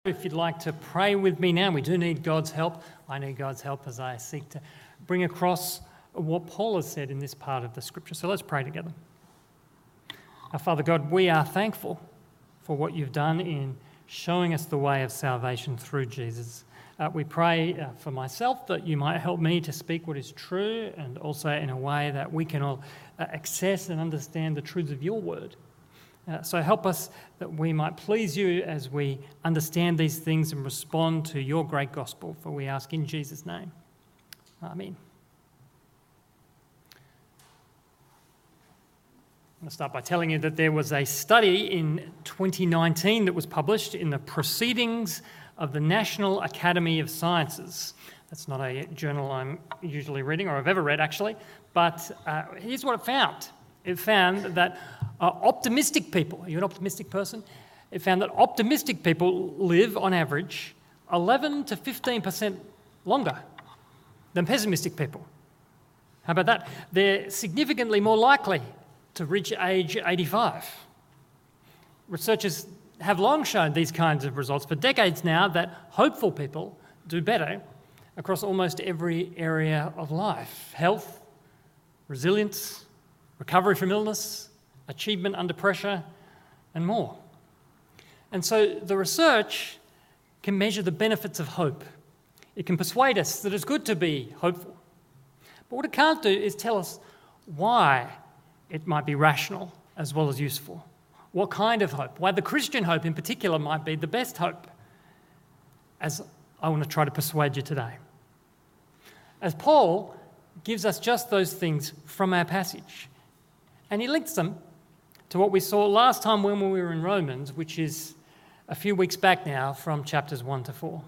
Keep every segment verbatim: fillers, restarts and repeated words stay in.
If you'd like to pray with me now, we do need God's help. I need God's help as I seek to bring across what Paul has said in this part of the scripture. So let's pray together. Our Father God, we are thankful for what you've done in showing us the way of salvation through Jesus. Uh, we pray uh, for myself that you might help me to speak what is true, and also in a way that we can all uh, access and understand the truths of your word. Uh, so help us that we might please you as we understand these things and respond to your great gospel, for we ask in Jesus' name. Amen. I'm going to start by telling you that there was a study in twenty nineteen that was published in the Proceedings of the National Academy of Sciences. That's not a journal I'm usually reading, or I've ever read actually, but uh, here's what it found. It found that uh, optimistic people, are you an optimistic person? It found that optimistic people live, on average, eleven to fifteen percent longer than pessimistic people. How about that? They're significantly more likely to reach age eighty-five. Researchers have long shown these kinds of results for decades now, that hopeful people do better across almost every area of life: health, resilience, recovery from illness, achievement under pressure, and more. And so the research can measure the benefits of hope. It can persuade us that it's good to be hopeful. But what it can't do is tell us why it might be rational as well as useful. What kind of hope? Why the Christian hope in particular might be the best hope, as I want to try to persuade you today. As Paul gives us just those things from our passage. And he links them to what we saw last time when we were in Romans, which is a few weeks back now, from chapters one to four.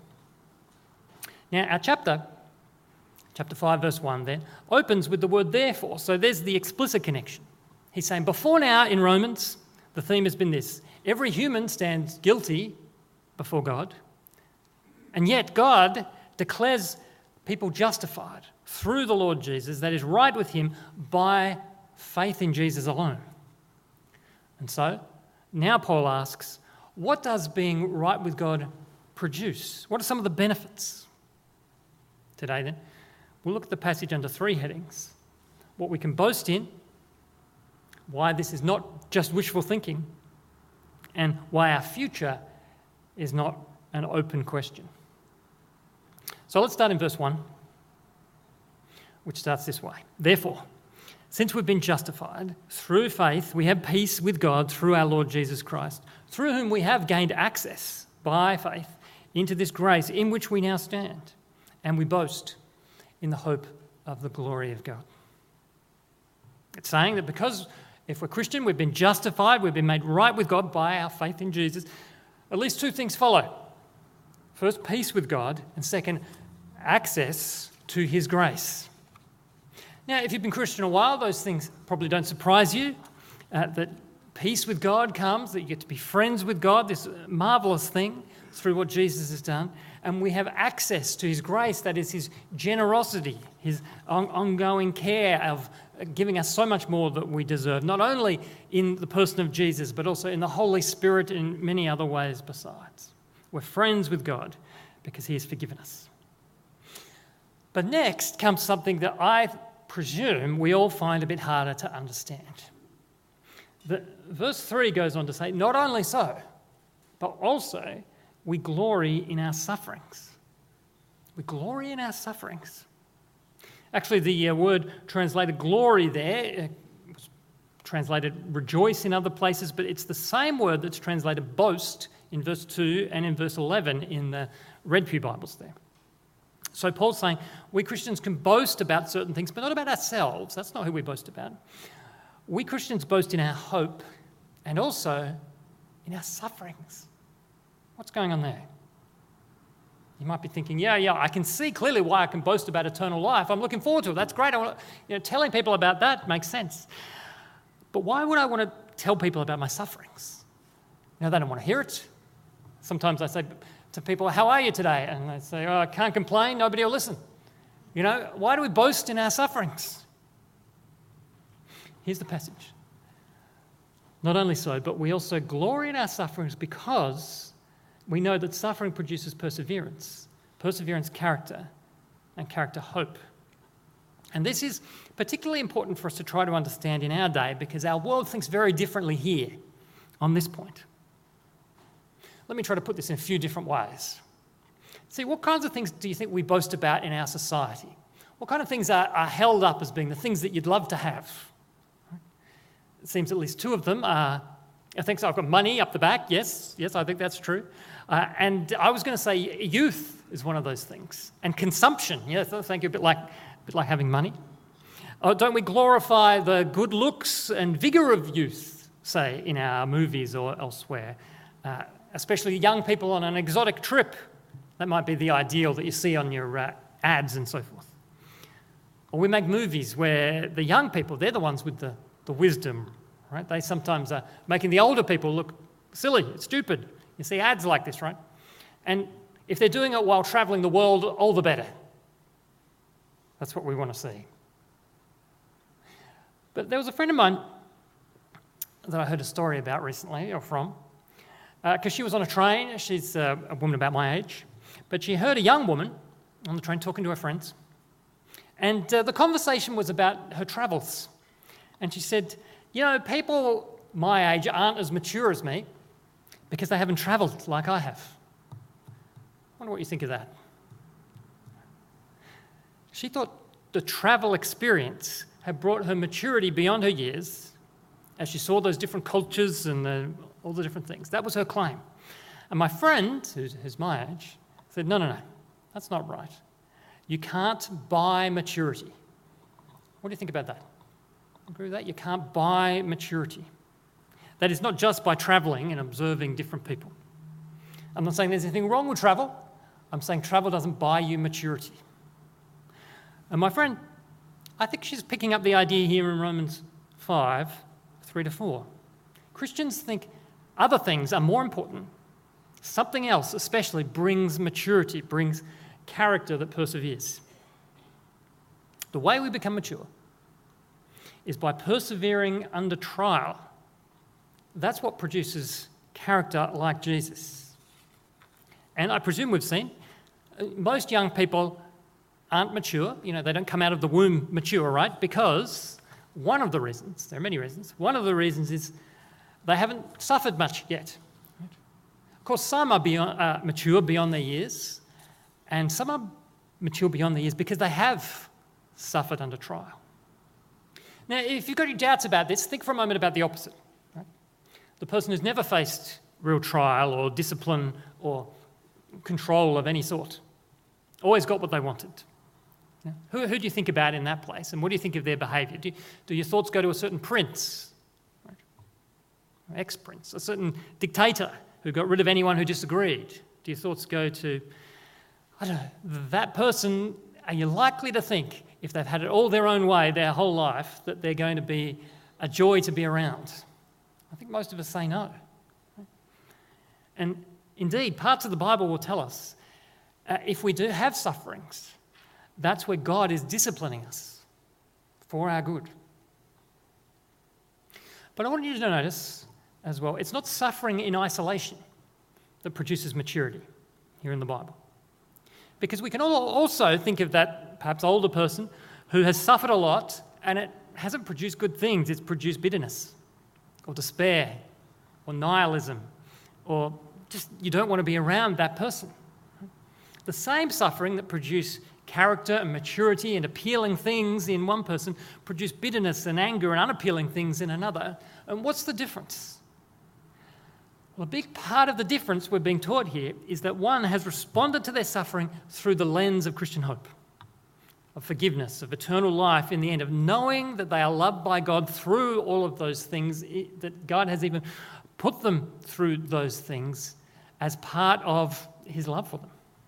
Now, our chapter, chapter five, verse one then, opens with the word therefore. So there's the explicit connection. He's saying, before now in Romans, the theme has been this: every human stands guilty before God, and yet God declares people justified through the Lord Jesus, that is, right with him by faith in Jesus alone. And so, now Paul asks, what does being right with God produce? What are some of the benefits? Today then, we'll look at the passage under three headings: what we can boast in, why this is not just wishful thinking, and why our future is not an open question. So let's start in verse one, which starts this way. Therefore, since we've been justified through faith, we have peace with God through our Lord Jesus Christ, through whom we have gained access by faith into this grace in which we now stand, and we boast in the hope of the glory of God. It's saying that because if we're Christian, we've been justified, we've been made right with God by our faith in Jesus, at least two things follow. First, peace with God, and second, access to his grace. Now, if you've been Christian a while, those things probably don't surprise you, uh, that peace with God comes, that you get to be friends with God, this marvellous thing through what Jesus has done, and we have access to his grace, that is his generosity, his on- ongoing care of giving us so much more that we deserve, not only in the person of Jesus, but also in the Holy Spirit in many other ways besides. We're friends with God because he has forgiven us. But next comes something that I presume we all find a bit harder to understand. The, verse three goes on to say, not only so, but also we glory in our sufferings. We glory in our sufferings. Actually, the uh, word translated glory there, uh, was translated rejoice in other places, but it's the same word that's translated boast in verse two and in verse eleven in the Red Pew Bibles there. So Paul's saying we Christians can boast about certain things, but not about ourselves. That's not who we boast about. We Christians boast in our hope and also in our sufferings. What's going on there? You might be thinking, yeah, yeah, I can see clearly why I can boast about eternal life. I'm looking forward to it. That's great. I want to, you know, telling people about that makes sense. But why would I want to tell people about my sufferings? You know, they don't want to hear it. Sometimes I say to people, how are you today? And they say, oh, I can't complain, nobody will listen. You know, why do we boast in our sufferings? Here's the passage. Not only so, but we also glory in our sufferings because we know that suffering produces perseverance, perseverance character, and character hope. And this is particularly important for us to try to understand in our day because our world thinks very differently here on this point. Let me try to put this in a few different ways. See, what kinds of things do you think we boast about in our society? What kind of things are, are held up as being the things that you'd love to have? It seems at least two of them are, I think so, I've got money up the back, yes, yes, I think that's true. Uh, and I was going to say youth is one of those things. And consumption, yes, I think a bit like, a bit like having money. Oh, don't we glorify the good looks and vigour of youth, say, in our movies or elsewhere? Uh, especially young people on an exotic trip. That might be the ideal that you see on your uh, ads and so forth. Or we make movies where the young people, they're the ones with the, the wisdom, right? They sometimes are making the older people look silly, stupid. You see ads like this, right? And if they're doing it while travelling the world, all the better. That's what we want to see. But there was a friend of mine that I heard a story about recently, or from, because uh, she was on a train. She's uh, a woman about my age. But she heard a young woman on the train talking to her friends. And uh, the conversation was about her travels. And she said, you know, people my age aren't as mature as me because they haven't travelled like I have. I wonder what you think of that. She thought the travel experience had brought her maturity beyond her years as she saw those different cultures and the, all the different things. That was her claim. And my friend, who's, who's my age, said, no, no, no, that's not right. You can't buy maturity. What do you think about that? Agree with that? You can't buy maturity. That is not just by travelling and observing different people. I'm not saying there's anything wrong with travel. I'm saying travel doesn't buy you maturity. And my friend, I think she's picking up the idea here in Romans five, three to four. Christians think other things are more important. Something else especially brings maturity, brings character that perseveres. The way we become mature is by persevering under trial. That's what produces character like Jesus. And I presume we've seen, most young people aren't mature. You know, they don't come out of the womb mature, right? Because one of the reasons, there are many reasons, one of the reasons is they haven't suffered much yet. Right? Of course, some are beyond, uh, mature beyond their years, and some are mature beyond their years because they have suffered under trial. Now, if you've got any doubts about this, think for a moment about the opposite. Right? The person who's never faced real trial or discipline or control of any sort, always got what they wanted. Now, who, who do you think about in that place, and what do you think of their behaviour? Do, do your thoughts go to a certain prince, right? Ex-prince, a certain dictator who got rid of anyone who disagreed? Do your thoughts go to, I don't know, that person? Are you likely to think, if they've had it all their own way their whole life, that they're going to be a joy to be around? I think most of us say no. And indeed, parts of the Bible will tell us, uh, if we do have sufferings, that's where God is disciplining us for our good. But I want you to notice as well, it's not suffering in isolation that produces maturity here in the Bible. Because we can all also think of that perhaps older person who has suffered a lot and it hasn't produced good things. It's produced bitterness or despair or nihilism, or just you don't want to be around that person. The same suffering that produced character and maturity and appealing things in one person produced bitterness and anger and unappealing things in another. And what's the difference? Well, a big part of the difference we're being taught here is that one has responded to their suffering through the lens of Christian hope, of forgiveness, of eternal life in the end, of knowing that they are loved by God through all of those things, that God has even put them through those things as part of his love for them.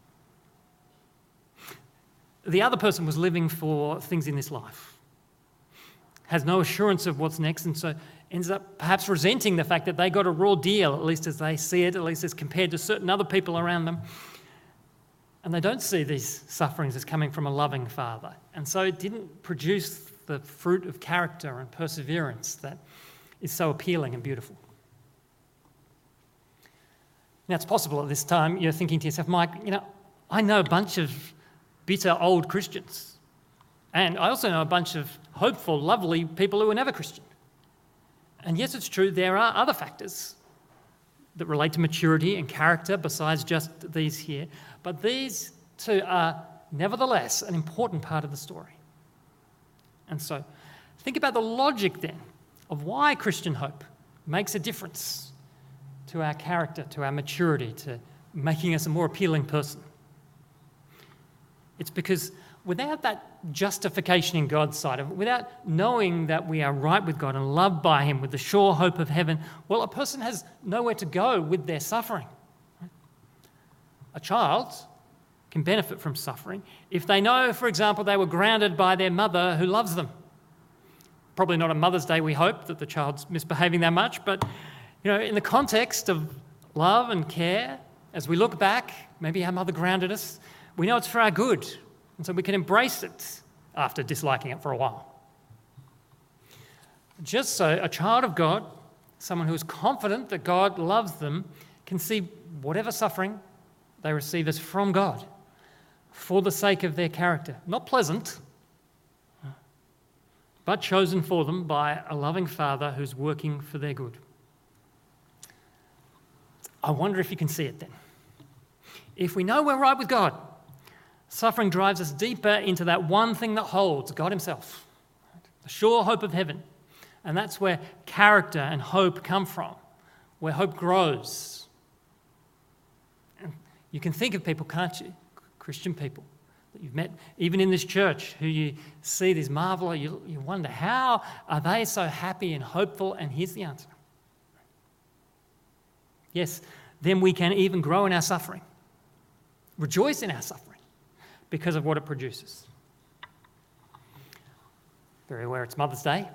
The other person was living for things in this life, has no assurance of what's next, and so ends up perhaps resenting the fact that they got a raw deal, at least as they see it, at least as compared to certain other people around them. And they don't see these sufferings as coming from a loving Father. And so it didn't produce the fruit of character and perseverance that is so appealing and beautiful. Now, it's possible at this time you're thinking to yourself, Mike, you know, I know a bunch of bitter old Christians. And I also know a bunch of hopeful, lovely people who were never Christian. And yes, it's true, there are other factors that relate to maturity and character besides just these here. But these two are nevertheless an important part of the story. And so think about the logic then of why Christian hope makes a difference to our character, to our maturity, to making us a more appealing person. It's because without that justification in God's sight, without knowing that we are right with God and loved by Him with the sure hope of heaven, well, a person has nowhere to go with their suffering. A child can benefit from suffering if they know, for example, they were grounded by their mother who loves them. Probably not on Mother's Day, we hope, that the child's misbehaving that much, but you know, in the context of love and care, as we look back, maybe our mother grounded us, we know it's for our good, and so we can embrace it after disliking it for a while. Just so a child of God, someone who is confident that God loves them, can see whatever suffering they receive as from God for the sake of their character. Not pleasant, but chosen for them by a loving Father who's working for their good. I wonder if you can see it then. If we know we're right with God, suffering drives us deeper into that one thing that holds, God Himself, the sure hope of heaven. And that's where character and hope come from, where hope grows. And you can think of people, can't you? Christian people that you've met, even in this church, who you see these marvel, you, you wonder, how are they so happy and hopeful? And here's the answer. Yes, then we can even grow in our suffering, rejoice in our suffering because of what it produces. Very aware it's Mother's Day.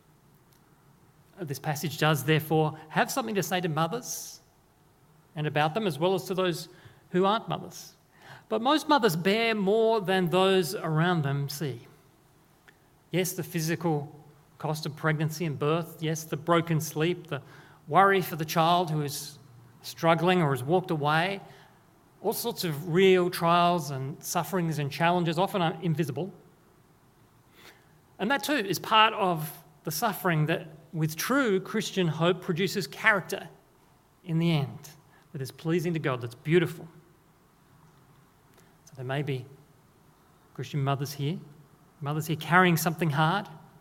This passage does, therefore, have something to say to mothers and about them, as well as to those who aren't mothers. But most mothers bear more than those around them see. Yes, the physical cost of pregnancy and birth. Yes, the broken sleep, the worry for the child who is struggling or has walked away. All sorts of real trials and sufferings and challenges, often invisible. And that too is part of the suffering that, with true Christian hope, produces character in the end that is pleasing to God, that's beautiful. So there may be Christian mothers here, mothers here carrying something hard.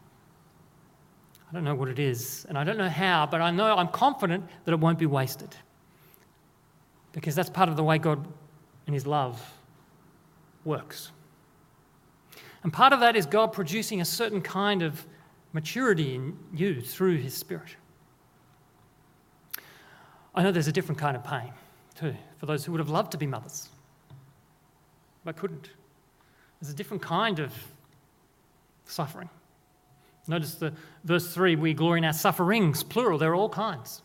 I don't know what it is, and I don't know how, but I know I'm confident that it won't be wasted, because that's part of the way God in His love works. And part of that is God producing a certain kind of maturity in you through His Spirit. I know there's a different kind of pain too for those who would have loved to be mothers but couldn't. There's a different kind of suffering. Notice the verse three, we glory in our sufferings, plural, there are all kinds.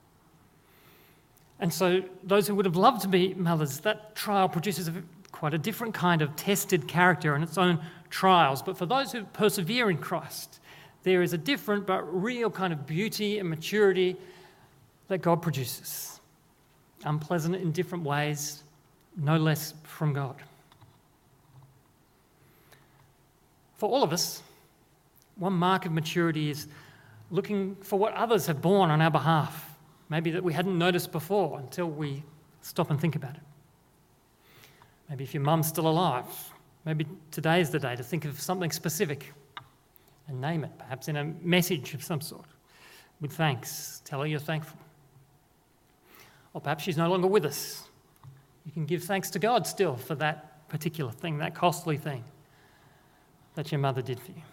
And so those who would have loved to be mothers, that trial produces a, quite a different kind of tested character and its own trials. But for those who persevere in Christ, there is a different but real kind of beauty and maturity that God produces. Unpleasant in different ways, no less from God. For all of us, one mark of maturity is looking for what others have borne on our behalf, maybe that we hadn't noticed before until we stop and think about it. Maybe if your mum's still alive, maybe today's the day to think of something specific and name it, perhaps in a message of some sort, with thanks. Tell her you're thankful. Or perhaps she's no longer with us. You can give thanks to God still for that particular thing, that costly thing that your mother did for you.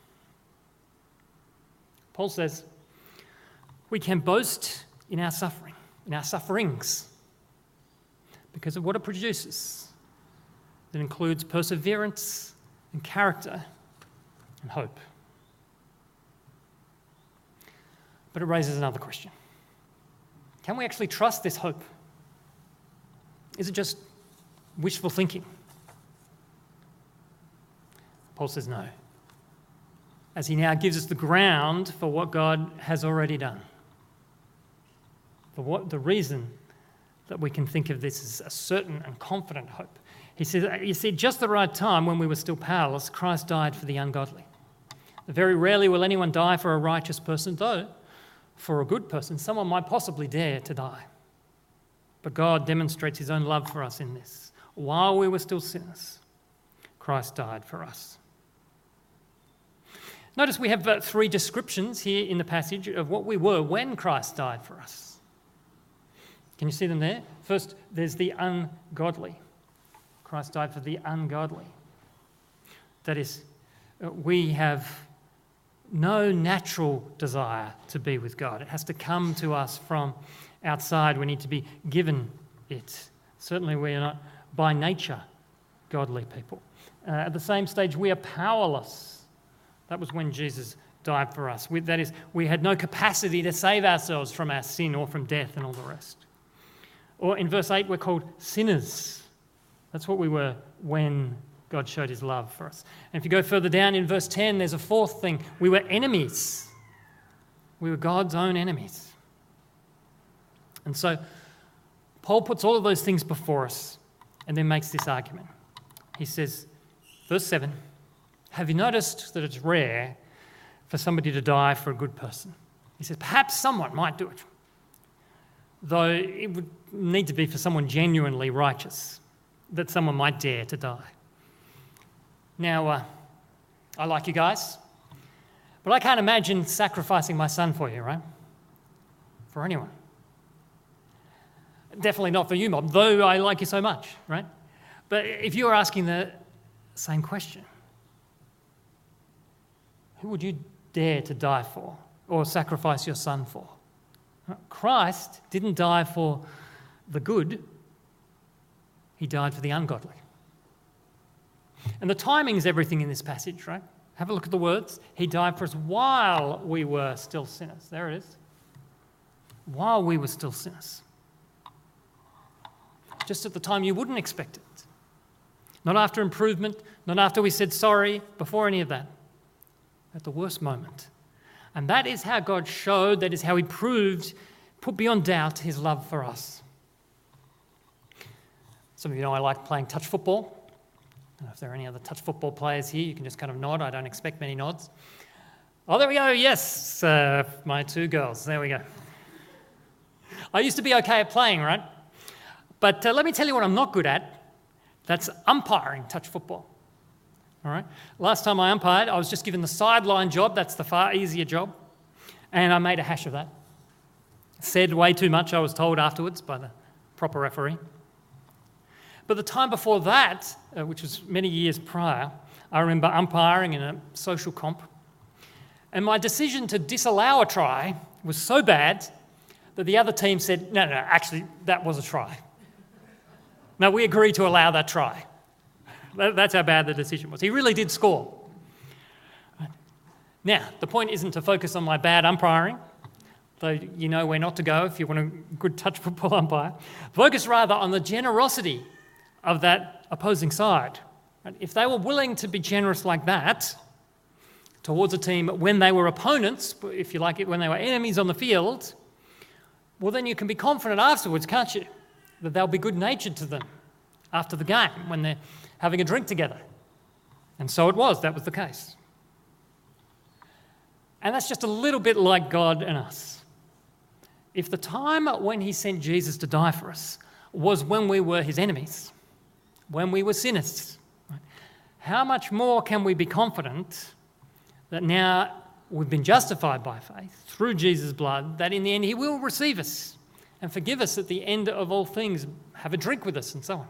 Paul says, we can boast in our suffering, in our sufferings, because of what it produces. It includes perseverance and character and hope. But it raises another question. Can we actually trust this hope? Is it just wishful thinking? Paul says no, as he now gives us the ground for what God has already done, for what the reason that we can think of this as a certain and confident hope. He says, you see, just the right time when we were still powerless, Christ died for the ungodly. Very rarely will anyone die for a righteous person, though for a good person, someone might possibly dare to die. But God demonstrates his own love for us in this. While we were still sinners, Christ died for us. Notice we have uh, three descriptions here in the passage of what we were when Christ died for us. Can you see them there? First, there's the ungodly. Christ died for the ungodly. That is, uh, we have no natural desire to be with God. It has to come to us from outside. We need to be given it. Certainly we are not by nature godly people. Uh, at the same stage, we are powerless. That was when Jesus died for us. We, that is, we had no capacity to save ourselves from our sin or from death and all the rest. Or in verse eight, we're called sinners. That's what we were when God showed his love for us. And if you go further down in verse ten, there's a fourth thing. We were enemies. We were God's own enemies. And so Paul puts all of those things before us and then makes this argument. He says, verse seven, have you noticed that it's rare for somebody to die for a good person? He says, perhaps someone might do it, though it would need to be for someone genuinely righteous, that someone might dare to die. Now, uh, I like you guys, but I can't imagine sacrificing my son for you, right? For anyone. Definitely not for you, Mob, though I like you so much, right? But if you were asking the same question, who would you dare to die for or sacrifice your son for? Christ didn't die for the good, he died for the ungodly. And the timing is everything in this passage, right? Have a look at the words. He died for us while we were still sinners. There it is. While we were still sinners. Just at the time you wouldn't expect it. Not after improvement, not after we said sorry, before any of that. At the worst moment. And that is how God showed, that is how he proved, put beyond doubt his love for us. Some of you know I like playing touch football. I don't know if there are any other touch football players here. You can just kind of nod. I don't expect many nods. Oh, there we go. Yes, uh, my two girls. There we go. I used to be okay at playing, right? But uh, let me tell you what I'm not good at. That's umpiring touch football. All right. Last time I umpired, I was just given the sideline job. That's the far easier job. And I made a hash of that. Said way too much, I was told afterwards by the proper referee. But the time before that, uh, which was many years prior, I remember umpiring in a social comp. And my decision to disallow a try was so bad that the other team said, no, no, no, actually, that was a try. No, we agreed to allow that try. That's how bad the decision was. He really did score. Now, the point isn't to focus on my bad umpiring, though you know where not to go if you want a good touch football umpire. Focus rather on the generosity of that opposing side. If they were willing to be generous like that towards a team when they were opponents, if you like it, when they were enemies on the field, well, then you can be confident afterwards, can't you, that they'll be good-natured to them after the game when they're having a drink together. And so it was, that was the case. And that's just a little bit like God and us. If the time when he sent Jesus to die for us was when we were his enemies, when we were sinners, right, how much more can we be confident that now we've been justified by faith through Jesus' blood, that in the end he will receive us and forgive us at the end of all things, have a drink with us and so on.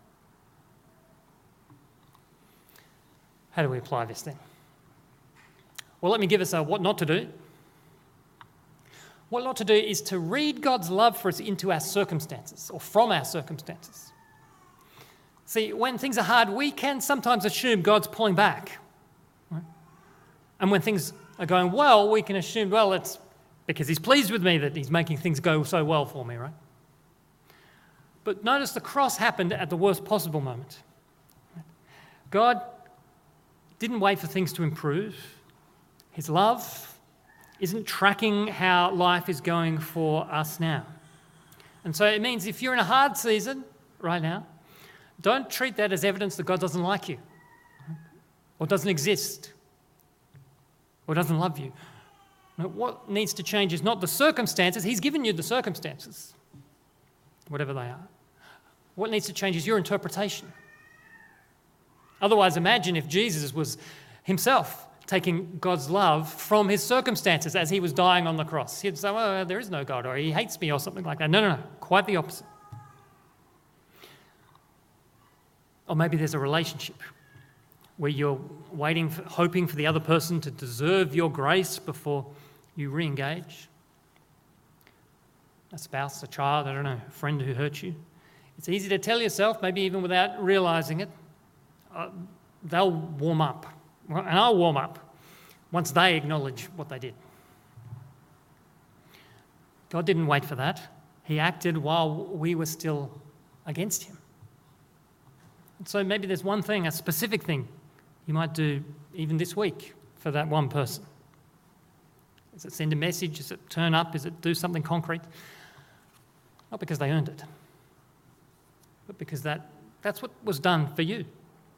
How do we apply this then? Well, let me give us a what not to do. What not to do is to read God's love for us into our circumstances or from our circumstances. See, when things are hard, we can sometimes assume God's pulling back. Right? And when things are going well, we can assume, well, it's because he's pleased with me that he's making things go so well for me, right? But notice the cross happened at the worst possible moment. God didn't wait for things to improve. His love isn't tracking how life is going for us now. And so it means if you're in a hard season right now, don't treat that as evidence that God doesn't like you or doesn't exist or doesn't love you. No, what needs to change is not the circumstances. He's given you the circumstances, whatever they are. What needs to change is your interpretation. Otherwise, imagine if Jesus was himself taking God's love from his circumstances as he was dying on the cross. He'd say, well, there is no God, or he hates me, or something like that. No, no, no, quite the opposite. Or maybe there's a relationship where you're waiting, for, hoping for the other person to deserve your grace before you re-engage. A spouse, a child, I don't know, a friend who hurt you. It's easy to tell yourself, maybe even without realising it, uh, they'll warm up. And I'll warm up once they acknowledge what they did. God didn't wait for that. He acted while we were still against him. And so maybe there's one thing, a specific thing you might do even this week for that one person. Is it send a message? Is it turn up? Is it do something concrete? Not because they earned it, but because that, that's what was done for you.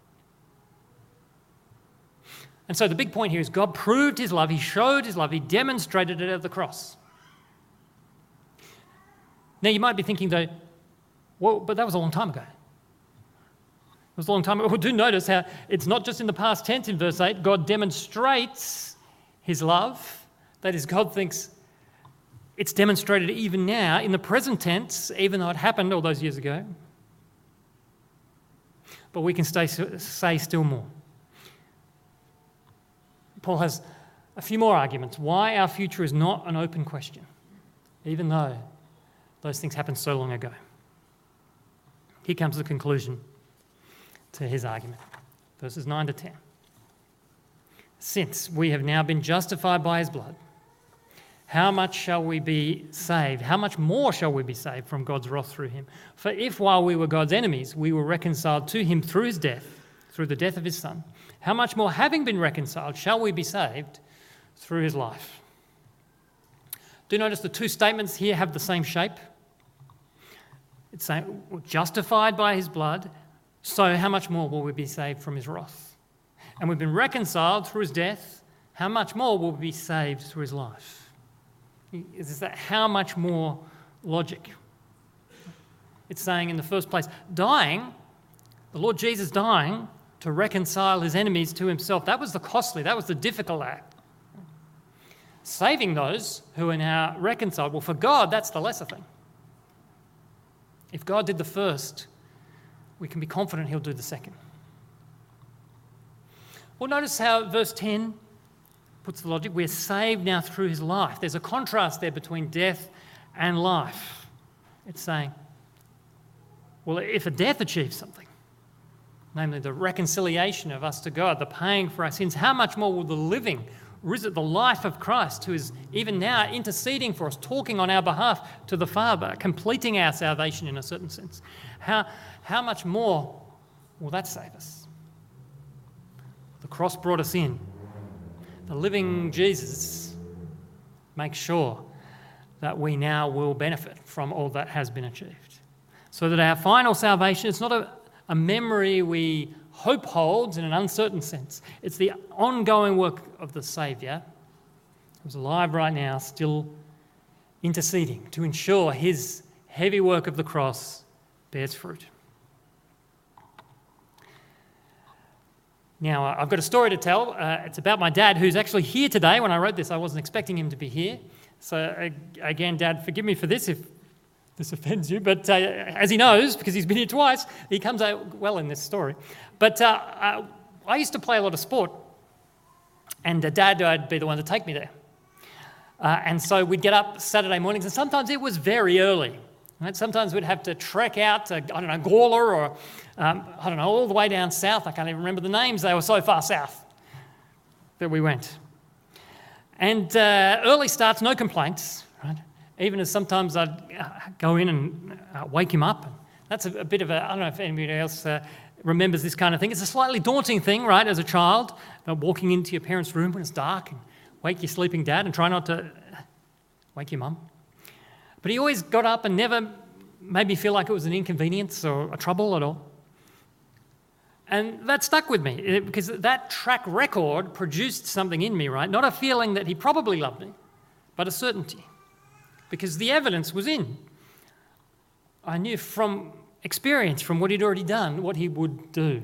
And so the big point here is God proved his love, he showed his love, he demonstrated it at the cross. Now you might be thinking though, well, but that was a long time ago. It was a long time ago. Well, do notice how it's not just in the past tense in verse eight, God demonstrates his love. That is, God thinks it's demonstrated even now in the present tense, even though it happened all those years ago. But we can stay, say still more. Paul has a few more arguments why our future is not an open question, even though those things happened so long ago. Here comes the conclusion to his argument, verses nine to ten. Since we have now been justified by his blood, how much shall we be saved? How much more shall we be saved from God's wrath through him? For if while we were God's enemies, we were reconciled to him through his death, through the death of his Son, how much more, having been reconciled, shall we be saved through his life? Do notice the two statements here have the same shape. It's saying, we're justified by his blood, so how much more will we be saved from his wrath? And we've been reconciled through his death, how much more will we be saved through his life? Is that how much more logic? It's saying in the first place, dying, the Lord Jesus dying to reconcile his enemies to himself, that was the costly, that was the difficult act. Saving those who are now reconciled, well, for God, that's the lesser thing. If God did the first, we can be confident he'll do the second. Well, notice how verse ten puts the logic. We're saved now through his life. There's a contrast there between death and life. It's saying, well, if a death achieves something, namely the reconciliation of us to God, the paying for our sins, how much more will the living, or is it the life of Christ, who is even now interceding for us, talking on our behalf to the Father, completing our salvation in a certain sense, how, how much more will that save us? The cross brought us in. The living Jesus makes sure that we now will benefit from all that has been achieved. So that our final salvation, it's not a, a memory we hope holds in an uncertain sense. It's the ongoing work of the Saviour, who's alive right now, still interceding to ensure his heavy work of the cross bears fruit. Now, uh, I've got a story to tell. Uh, it's about my dad, who's actually here today. When I wrote this, I wasn't expecting him to be here. So, uh, again, Dad, forgive me for this if this offends you. But uh, as he knows, because he's been here twice, he comes out well in this story. But uh, uh, I used to play a lot of sport, and uh, Dad would be the one to take me there. Uh, and so we'd get up Saturday mornings, and sometimes it was very early. Right? Sometimes we'd have to trek out to, I don't know, Gawler or, um, I don't know, all the way down south. I can't even remember the names. They were so far south that we went. And uh, early starts, no complaints, right? Even as sometimes I'd uh, go in and uh, wake him up. That's a, a bit of a, I don't know if anybody else uh, remembers this kind of thing. It's a slightly daunting thing, right, as a child, uh, walking into your parents' room when it's dark and wake your sleeping dad and try not to wake your mum. But he always got up and never made me feel like it was an inconvenience or a trouble at all. And that stuck with me because that track record produced something in me, right? Not a feeling that he probably loved me, but a certainty. Because the evidence was in. I knew from experience, from what he'd already done, what he would do.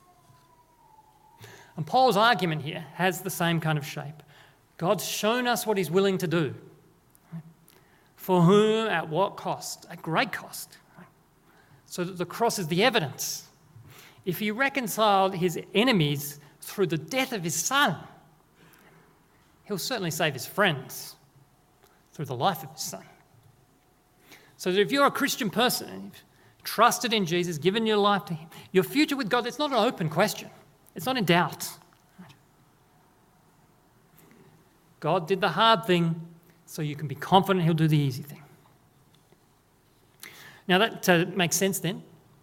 And Paul's argument here has the same kind of shape. God's shown us what he's willing to do. For whom, at what cost? At great cost. So that the cross is the evidence. If he reconciled his enemies through the death of his son, he'll certainly save his friends through the life of his son. So that if you're a Christian person, and you've trusted in Jesus, given your life to him, your future with God, it's not an open question. It's not in doubt. God did the hard thing, so you can be confident he'll do the easy thing. Now that uh, makes sense then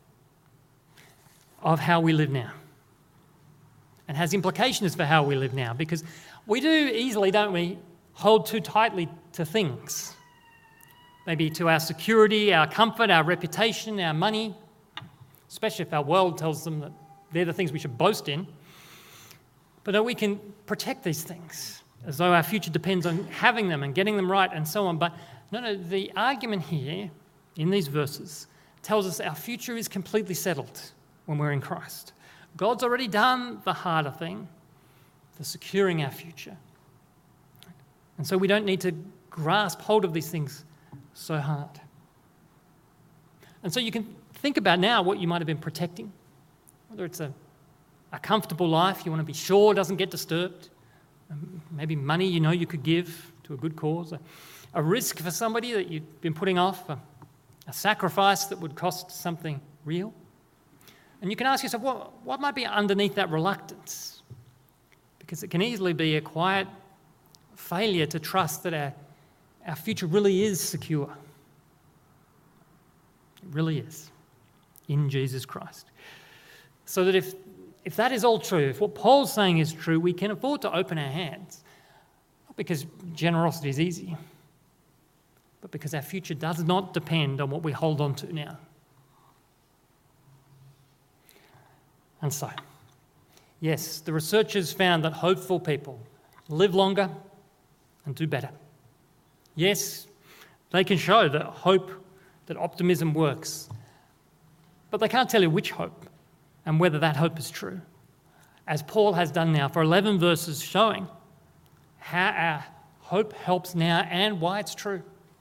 of how we live now, and has implications for how we live now, because we do easily, don't we, hold too tightly to things. Maybe to our security, our comfort, our reputation, our money, especially if our world tells them that they're the things we should boast in. But no, we can protect these things as though our future depends on having them and getting them right and so on. But no, no, the argument here in these verses tells us our future is completely settled when we're in Christ. God's already done the harder thing, the securing our future. And so we don't need to grasp hold of these things so hard. And so you can think about now what you might have been protecting, whether it's a, a comfortable life you want to be sure doesn't get disturbed, maybe money you know you could give to a good cause, a, a risk for somebody that you've been putting off, a, a sacrifice that would cost something real. And you can ask yourself, what, what might be underneath that reluctance? Because it can easily be a quiet failure to trust that our, our future really is secure. It really is, in Jesus Christ. So that if, if that is all true, if what Paul's saying is true, we can afford to open our hands. Not because generosity is easy, but because our future does not depend on what we hold on to now. And so, yes, the researchers found that hopeful people live longer and do better. Yes, they can show that hope, that optimism works, but they can't tell you which hope and whether that hope is true, as Paul has done now for eleven verses showing how our hope helps now and why it's true.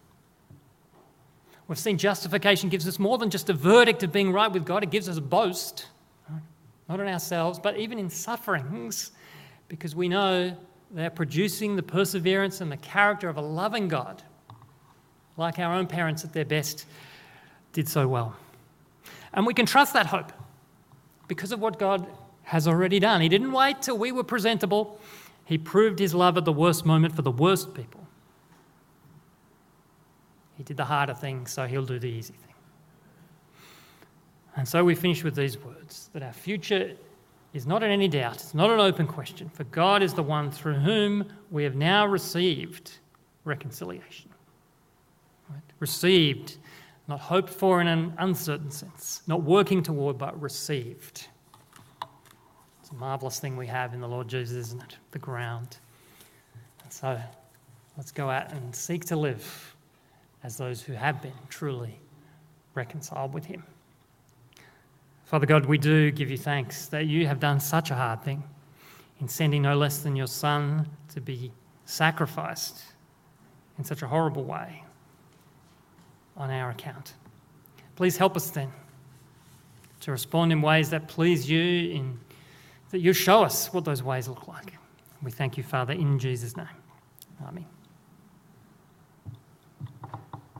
We've seen justification gives us more than just a verdict of being right with God. It gives us a boast, not in ourselves, but even in sufferings, because we know they're producing the perseverance and the character of a loving God, like our own parents at their best did so well. And we can trust that hope because of what God has already done. He didn't wait till we were presentable. He proved his love at the worst moment for the worst people. He did the harder thing, so he'll do the easy thing. And so we finish with these words, that our future is not in any doubt. It's not an open question, for God is the one through whom we have now received reconciliation. Right? Received, not hoped for in an uncertain sense, not working toward, but received. It's a marvellous thing we have in the Lord Jesus, isn't it? The ground. And so let's go out and seek to live as those who have been truly reconciled with him. Father God, we do give you thanks that you have done such a hard thing in sending no less than your Son to be sacrificed in such a horrible way on our account. Please help us then to respond in ways that please you, in that you show us what those ways look like. We thank you, Father, in Jesus' name. Amen.